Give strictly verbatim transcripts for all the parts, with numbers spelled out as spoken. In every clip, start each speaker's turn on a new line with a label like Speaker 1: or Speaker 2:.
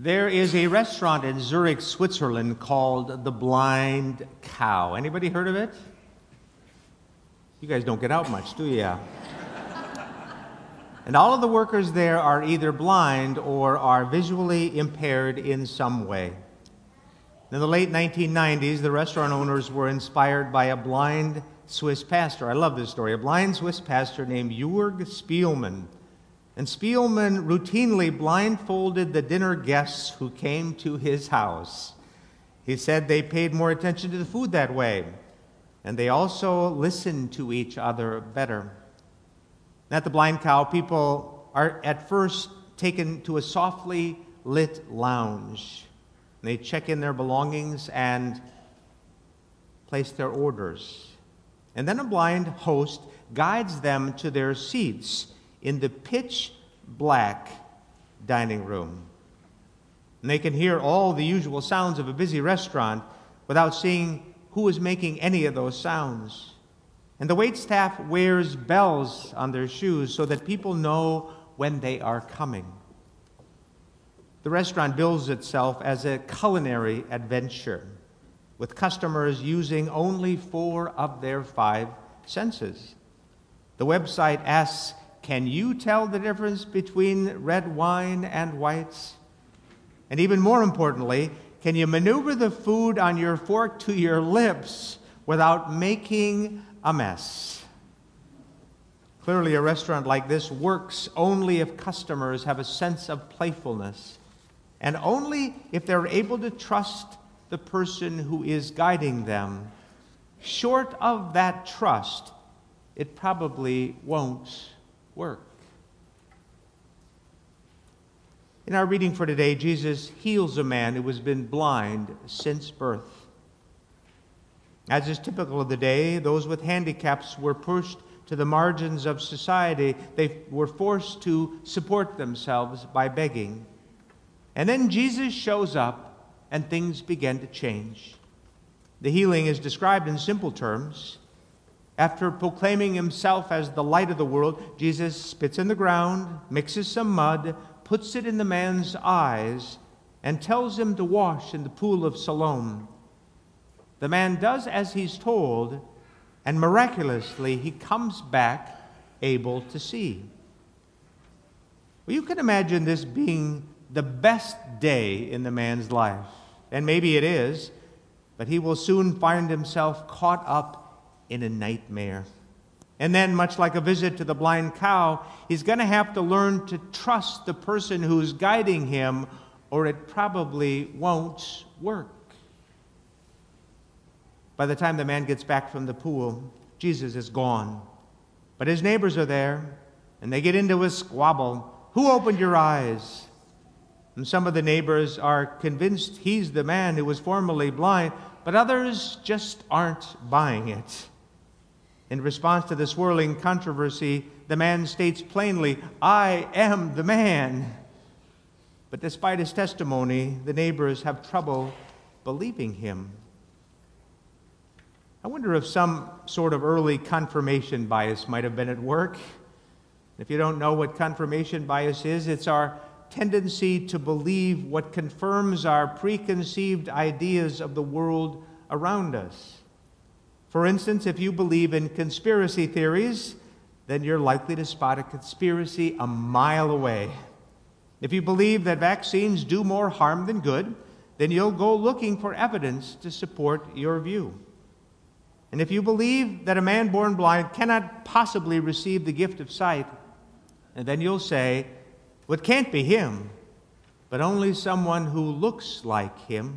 Speaker 1: There is a restaurant in Zurich, Switzerland called The Blind Cow. Anybody heard of it? You guys don't get out much, do you? And all of the workers there are either blind or are visually impaired in some way. In the late nineteen nineties, the restaurant owners were inspired by a blind Swiss pastor. I love this story. A blind Swiss pastor named Jörg Spielmann. And Spielmann routinely blindfolded the dinner guests who came to his house. He said they paid more attention to the food that way, and they also listened to each other better. At the Blind Cow, people are at first taken to a softly lit lounge. They check in their belongings and place their orders. And then a blind host guides them to their seats in the pitch black dining room. And they can hear all the usual sounds of a busy restaurant without seeing who is making any of those sounds. And the waitstaff wears bells on their shoes so that people know when they are coming. The restaurant bills itself as a culinary adventure, with customers using only four of their five senses. The website asks, "Can you tell the difference between red wine and whites?" And even more importantly, can you maneuver the food on your fork to your lips without making a mess? Clearly, a restaurant like this works only if customers have a sense of playfulness, and only if they're able to trust the person who is guiding them. Short of that trust, it probably won't work. In our reading for today, Jesus heals a man who has been blind since birth. As is typical of the day, those with handicaps were pushed to the margins of society. They were forced to support themselves by begging. And then Jesus shows up and things begin to change. The healing is described in simple terms. After proclaiming himself as the light of the world, Jesus spits in the ground, mixes some mud, puts it in the man's eyes, and tells him to wash in the pool of Siloam. The man does as he's told, and miraculously he comes back able to see. Well, you can imagine this being the best day in the man's life. And maybe it is, but he will soon find himself caught up in a nightmare. And then, much like a visit to the blind cow, he's going to have to learn to trust the person who's guiding him, or it probably won't work. By the time the man gets back from the pool, Jesus is gone. But his neighbors are there, and they get into a squabble. Who opened your eyes? And some of the neighbors are convinced he's the man who was formerly blind, but others just aren't buying it. In response to the swirling controversy, the man states plainly, "I am the man." But despite his testimony, the neighbors have trouble believing him. I wonder if some sort of early confirmation bias might have been at work. If you don't know what confirmation bias is, it's our tendency to believe what confirms our preconceived ideas of the world around us. For instance, if you believe in conspiracy theories, then you're likely to spot a conspiracy a mile away. If you believe that vaccines do more harm than good, then you'll go looking for evidence to support your view. And if you believe that a man born blind cannot possibly receive the gift of sight, and then you'll say, well, it can't be him, but only someone who looks like him.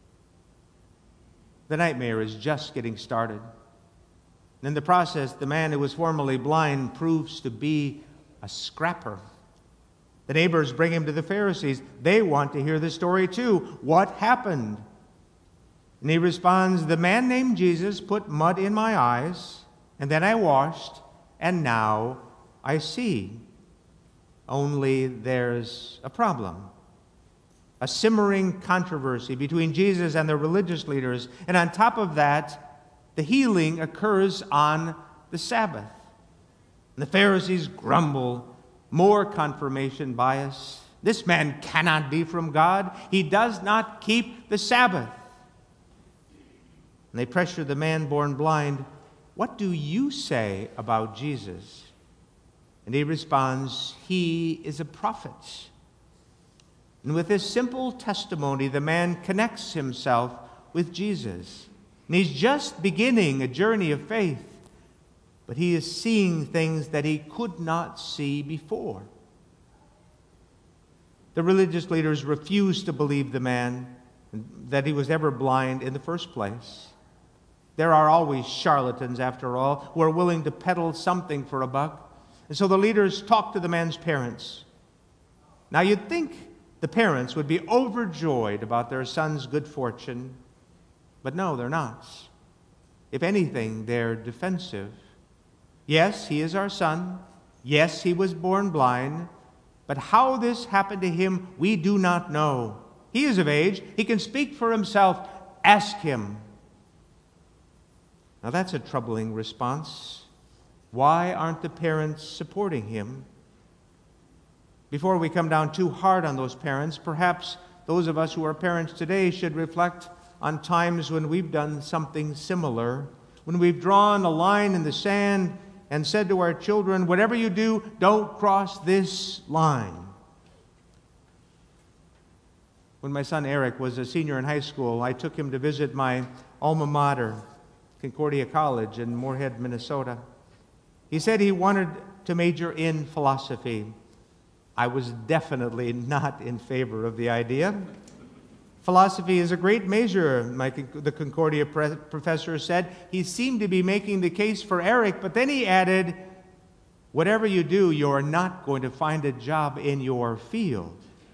Speaker 1: The nightmare is just getting started. In the process, the man who was formerly blind proves to be a scrapper. The neighbors bring him to the Pharisees. They want to hear the story too. What happened? And he responds, "The man named Jesus put mud in my eyes, and then I washed, and now I see." Only there's a problem. A simmering controversy between Jesus and the religious leaders. And on top of that, the healing occurs on the Sabbath. And the Pharisees grumble, more confirmation bias. This man cannot be from God. He does not keep the Sabbath. And they pressure the man born blind, "What do you say about Jesus?" And he responds, "He is a prophet." And with this simple testimony, the man connects himself with Jesus. And he's just beginning a journey of faith, but he is seeing things that he could not see before. The religious leaders refused to believe the man, that he was ever blind in the first place. There are always charlatans, after all, who are willing to peddle something for a buck. And so the leaders talked to the man's parents. Now you'd think the parents would be overjoyed about their son's good fortune, but no, they're not. If anything, they're defensive. Yes, he is our son. Yes, he was born blind. But how this happened to him, we do not know. He is of age. He can speak for himself. Ask him. Now that's a troubling response. Why aren't the parents supporting him? Before we come down too hard on those parents, perhaps those of us who are parents today should reflect on times when we've done something similar, when we've drawn a line in the sand and said to our children, "Whatever you do, don't cross this line." When my son Eric was a senior in high school, I took him to visit my alma mater, Concordia College in Moorhead, Minnesota. He said he wanted to major in philosophy. I was definitely not in favor of the idea. Philosophy is a great major, my, the Concordia pre- professor said. He seemed to be making the case for Eric, but then he added, "Whatever you do, you're not going to find a job in your field."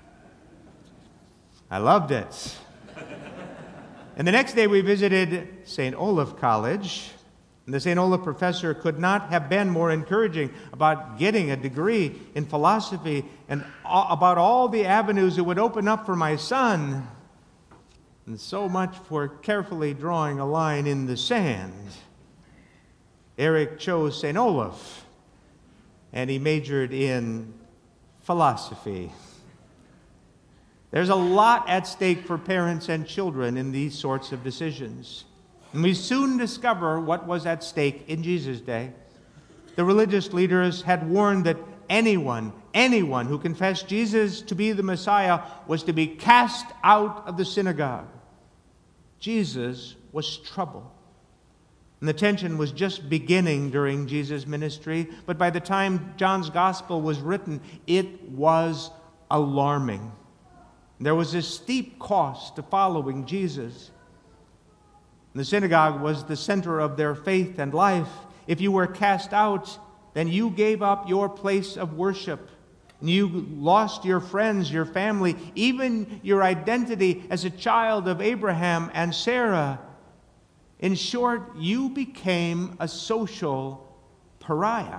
Speaker 1: I loved it. And the next day we visited Saint Olaf College. And the Saint Olaf professor could not have been more encouraging about getting a degree in philosophy and about all the avenues it would open up for my son. And so much for carefully drawing a line in the sand. Eric chose Saint Olaf, and he majored in philosophy. There's a lot at stake for parents and children in these sorts of decisions. And we soon discover what was at stake in Jesus' day. The religious leaders had warned that anyone, anyone who confessed Jesus to be the Messiah was to be cast out of the synagogue. Jesus was trouble. And the tension was just beginning during Jesus' ministry, but by the time John's gospel was written, it was alarming. There was a steep cost to following Jesus. The synagogue was the center of their faith and life. If you were cast out, then you gave up your place of worship. And you lost your friends, your family, even your identity as a child of Abraham and Sarah. In short, you became a social pariah.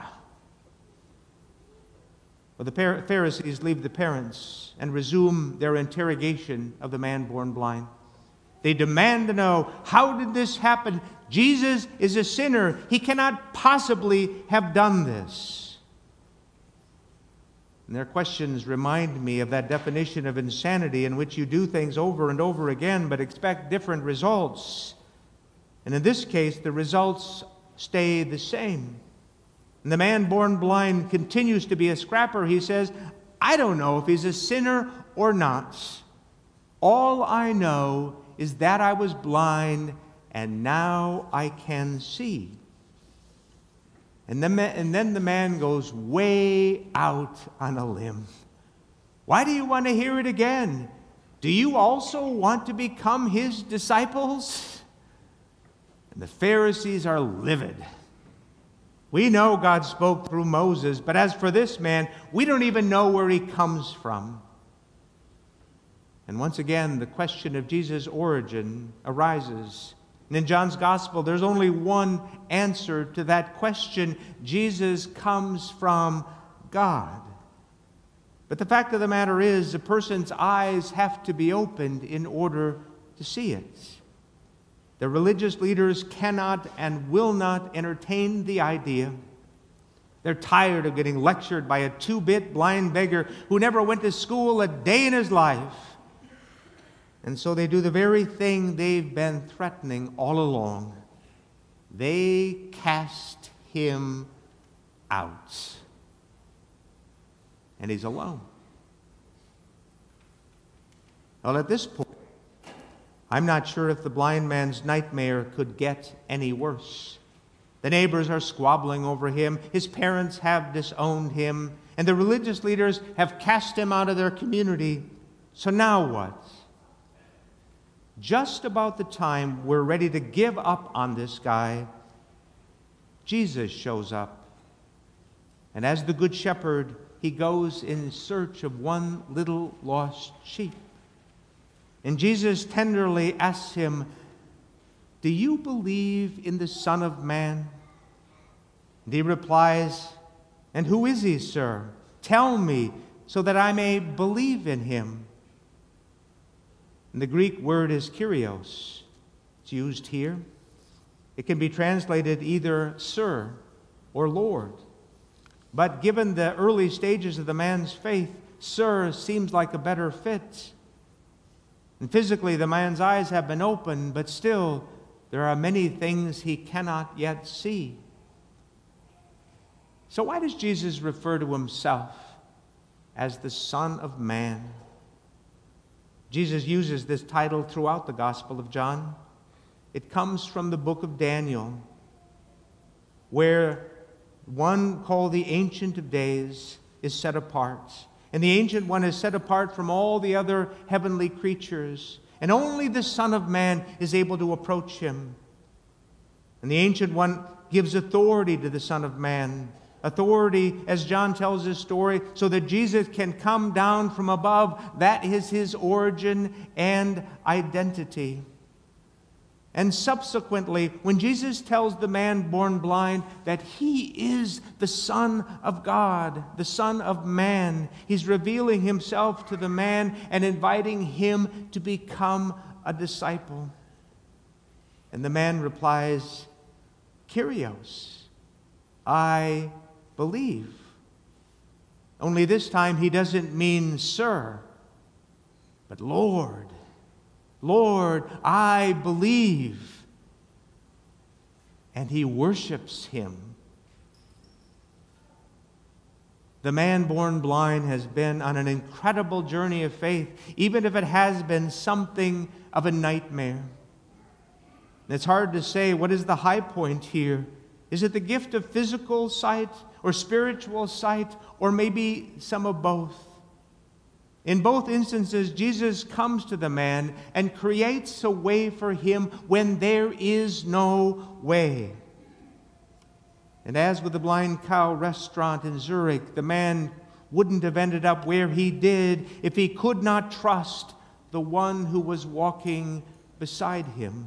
Speaker 1: Well, the Pharisees leave the parents and resume their interrogation of the man born blind. They demand to know, how did this happen? Jesus is a sinner. He cannot possibly have done this. And their questions remind me of that definition of insanity in which you do things over and over again but expect different results. And in this case, the results stay the same. And the man born blind continues to be a scrapper. He says, "I don't know if he's a sinner or not. All I know is that I was blind, and now I can see." And then, and then the man goes way out on a limb. "Why do you want to hear it again? Do you also want to become his disciples?" And the Pharisees are livid. "We know God spoke through Moses, but as for this man, we don't even know where he comes from." And once again, the question of Jesus' origin arises. And in John's gospel, there's only one answer to that question. Jesus comes from God. But the fact of the matter is, a person's eyes have to be opened in order to see it. The religious leaders cannot and will not entertain the idea They're tired of getting lectured by a two-bit blind beggar who never went to school a day in his life. And so they do the very thing they've been threatening all along. They cast him out. And he's alone. Well, at this point, I'm not sure if the blind man's nightmare could get any worse. The neighbors are squabbling over him. His parents have disowned him. And the religious leaders have cast him out of their community. So now what? Just about the time we're ready to give up on this guy, Jesus shows up. And as the Good Shepherd, he goes in search of one little lost sheep. And Jesus tenderly asks him, "Do you believe in the Son of Man?" And he replies, "And who is he, sir? Tell me, so that I may believe in him." And the Greek word is Kyrios. It's used here. It can be translated either Sir or Lord. But given the early stages of the man's faith, Sir seems like a better fit. And physically, the man's eyes have been opened, but still, there are many things he cannot yet see. So why does Jesus refer to himself as the Son of Man? Jesus uses this title throughout the Gospel of John. It comes from the book of Daniel, where one called the Ancient of Days is set apart. And the Ancient One is set apart from all the other heavenly creatures. And only the Son of Man is able to approach him. And the Ancient One gives authority to the Son of Man. Authority, as John tells his story, so that Jesus can come down from above. That is his origin and identity. And subsequently, when Jesus tells the man born blind that he is the Son of God, the Son of Man, he's revealing himself to the man and inviting him to become a disciple. And the man replies, "Kyrios, I believe." Only this time he doesn't mean sir, but Lord. Lord, I believe. And he worships him. The man born blind has been on an incredible journey of faith, even if it has been something of a nightmare. It's hard to say what is the high point here. Is it the gift of physical sight or spiritual sight, or maybe some of both? In both instances, Jesus comes to the man and creates a way for him when there is no way. And as with the Blind Cow restaurant in Zurich, the man wouldn't have ended up where he did if he could not trust the one who was walking beside him.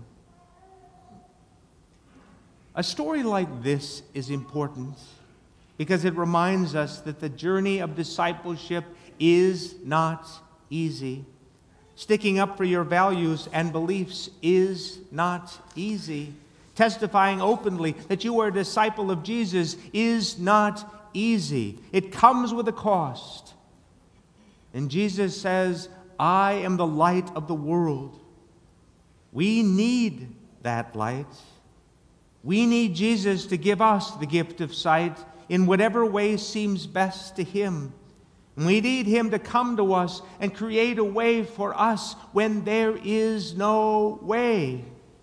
Speaker 1: A story like this is important because it reminds us that the journey of discipleship is not easy. Sticking up for your values and beliefs is not easy. Testifying openly that you are a disciple of Jesus is not easy. It comes with a cost. And Jesus says, "I am the light of the world." We need that light. We need Jesus to give us the gift of sight in whatever way seems best to him. And we need him to come to us and create a way for us when there is no way.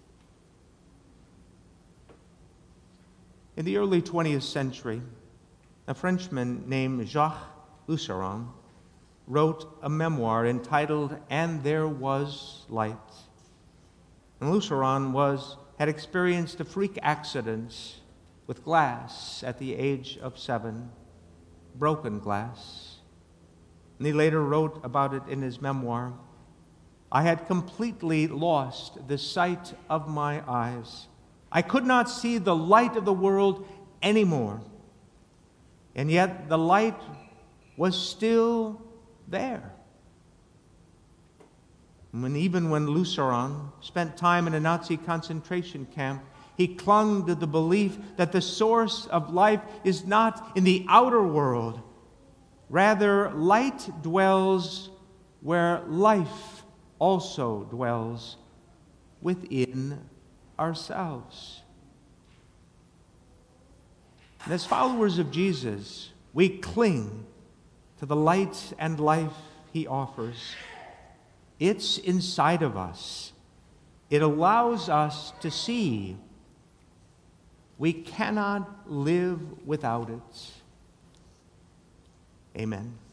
Speaker 1: In the early twentieth century, a Frenchman named Jacques Luceron wrote a memoir entitled "And There Was Light." And Luceron was, had experienced a freak accident with glass at the age of seven, broken glass. And he later wrote about it in his memoir. "I had completely lost the sight of my eyes. I could not see the light of the world anymore. And yet the light was still there." When, even when Luceron spent time in a Nazi concentration camp, He clung to the belief that the source of life is not in the outer world. Rather, light dwells where life also dwells, within ourselves. And as followers of Jesus, we cling to the light and life he offers. It's inside of us. It allows us to see. We cannot live without it. Amen.